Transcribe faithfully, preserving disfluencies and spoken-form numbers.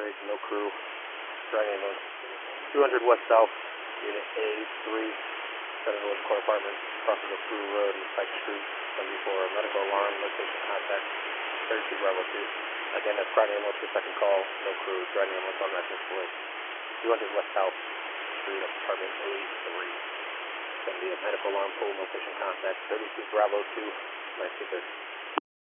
operation, no crew. Driving ambulance. two hundred west south, unit A three, Senator Woods Core Apartment, crossing the through road and Pike Street, seventy-four, medical alarm, location contact, thirty-two Bravo two. Again, that's private ambulance for second call, no crew, driving ambulance on National Police. two hundred west south, street, apartment A three. It's going to be a medical alarm, full location contact, thirty-two Bravo two, nine two six.